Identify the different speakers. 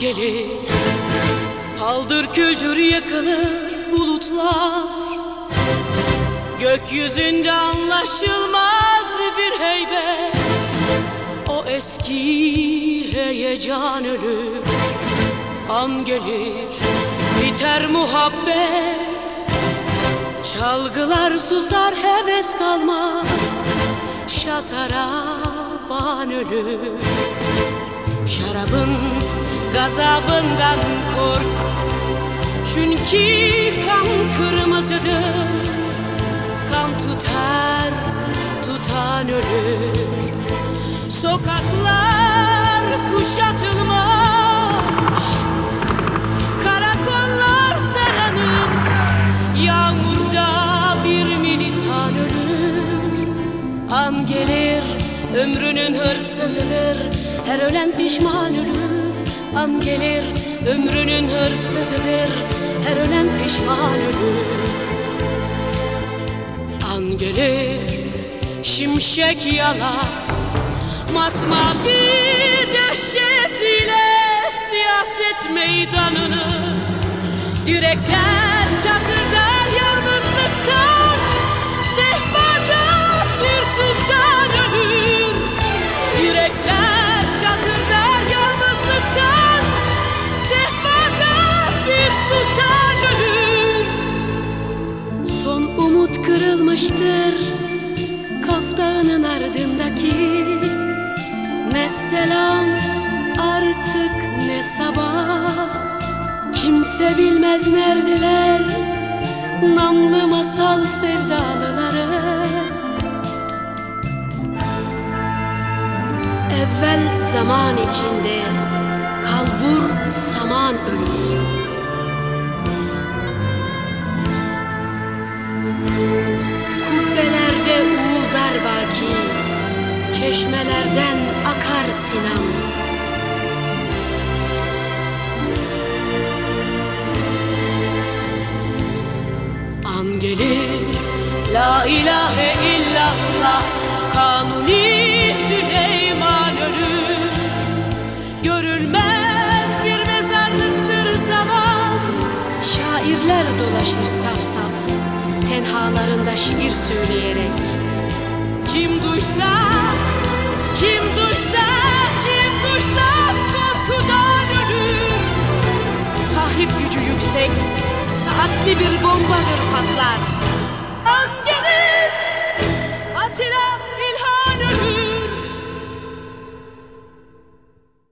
Speaker 1: gelir, haldır küldür yakılır bulutlar. Gökyüzünde anlaşılmaz bir heybet, o eski heyecan ölür. An gelir, biter muhabbet, çalgılar susar, heves kalmaz, şataraban ölür. Şarabın gazabından kork, çünkü kan kırmızıdır. Kan tutar, tutan ölür. Sokaklar kuşatılmış, karakollar taranır, yağmurda bir militan ölür. An gelir, ömrünün hırsızıdır, her ölen pişman ölür. An gelir, ömrünün hırsızıdır, her ölen pişman ölür. An gelir, şimşek yalar, masmavi dehşet ile siyaset meydanını. Yürekler çatırdar yalnızlıktan, sehpada bir sultan ölür. Yürekler çatırdar yalnızlıktan, sehpada bir sultan ölür. Son umut kırılmıştır Kaf Dağı'nın ardındaki. Ne selam artık ne sabah, kimse bilmez neredeler namlı masal sevdalıları. Evvel zaman içinde kalbur saman ölür. Kubbelerde uğuldar baki, çeşmelerden akar Sinan. An gelir, la ilahe illallah, Kanuni Süleyman ölür. Görülmez bir mezarlıktır zaman, şairler dolaşır saf saf, tenhalarında şiir söyleyerek. Kim duysa, kim duysa, kim duysa korkudan ölür. Tahrip gücü yüksek, saatli bir bombadır